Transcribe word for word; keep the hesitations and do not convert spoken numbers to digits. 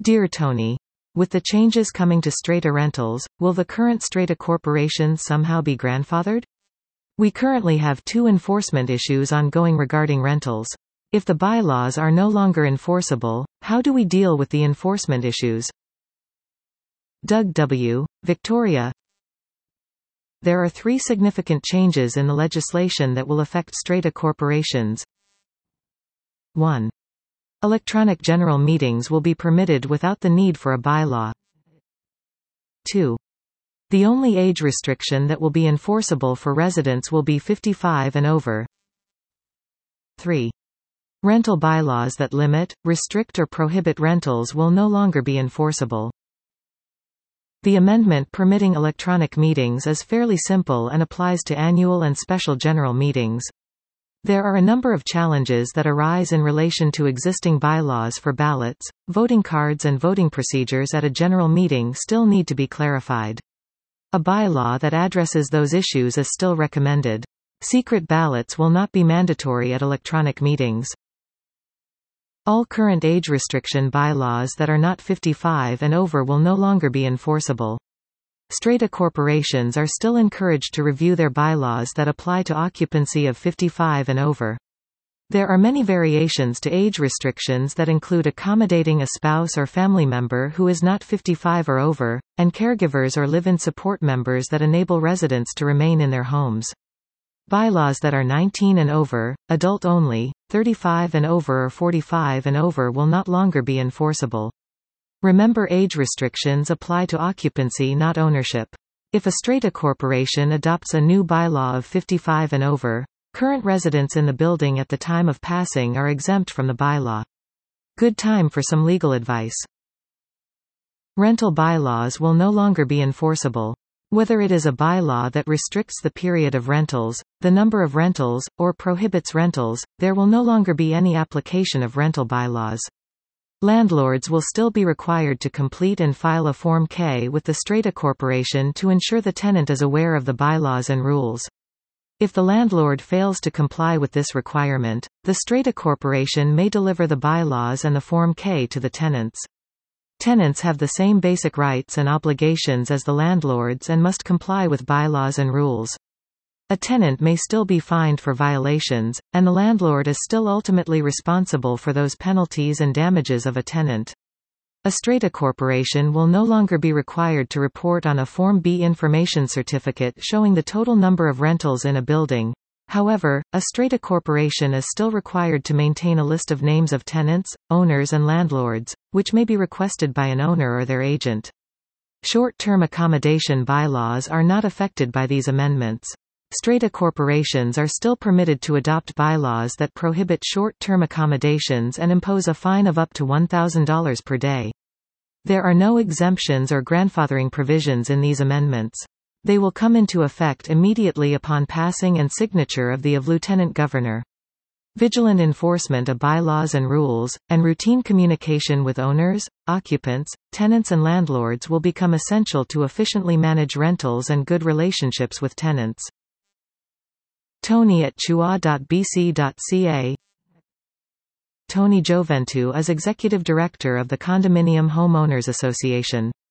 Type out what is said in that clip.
Dear Tony, with the changes coming to strata rentals, will the current strata corporations somehow be grandfathered? We currently have two enforcement issues ongoing regarding rentals. If the bylaws are no longer enforceable, how do we deal with the enforcement issues? Doug W., Victoria. There are three significant changes in the legislation that will affect strata corporations. one. Electronic general meetings will be permitted without the need for a bylaw. two. The only age restriction that will be enforceable for residents will be fifty-five and over. three. Rental bylaws that limit, restrict or prohibit rentals will no longer be enforceable. The amendment permitting electronic meetings is fairly simple and applies to annual and special general meetings. There are a number of challenges that arise in relation to existing bylaws for ballots, voting cards and voting procedures at a general meeting still need to be clarified. A bylaw that addresses those issues is still recommended. Secret ballots will not be mandatory at electronic meetings. All current age restriction bylaws that are not fifty-five and over will no longer be enforceable. Strata corporations are still encouraged to review their bylaws that apply to occupancy of fifty-five and over. There are many variations to age restrictions that include accommodating a spouse or family member who is not fifty-five or over, and caregivers or live-in support members that enable residents to remain in their homes. Bylaws that are nineteen and over, adult only, thirty-five and over or forty-five and over will not longer be enforceable. Remember, age restrictions apply to occupancy, not ownership. If a strata corporation adopts a new bylaw of fifty-five and over, current residents in the building at the time of passing are exempt from the bylaw. Good time for some legal advice. Rental bylaws will no longer be enforceable. Whether it is a bylaw that restricts the period of rentals, the number of rentals, or prohibits rentals, there will no longer be any application of rental bylaws. Landlords will still be required to complete and file a Form K with the strata corporation to ensure the tenant is aware of the bylaws and rules. If the landlord fails to comply with this requirement, the strata corporation may deliver the bylaws and the Form K to the tenants. Tenants have the same basic rights and obligations as the landlords and must comply with bylaws and rules. A tenant may still be fined for violations, and the landlord is still ultimately responsible for those penalties and damages of a tenant. A strata corporation will no longer be required to report on a Form B information certificate showing the total number of rentals in a building. However, a strata corporation is still required to maintain a list of names of tenants, owners and landlords, which may be requested by an owner or their agent. Short-term accommodation bylaws are not affected by these amendments. Strata corporations are still permitted to adopt bylaws that prohibit short-term accommodations and impose a fine of up to one thousand dollars per day. There are no exemptions or grandfathering provisions in these amendments. They will come into effect immediately upon passing and signature of the of Lieutenant Governor. Vigilant enforcement of bylaws and rules, and routine communication with owners, occupants, tenants and landlords will become essential to efficiently manage rentals and good relationships with tenants. Tony at chua dot b c dot c a. Tony Gioventu is Executive Director of the Condominium Homeowners Association.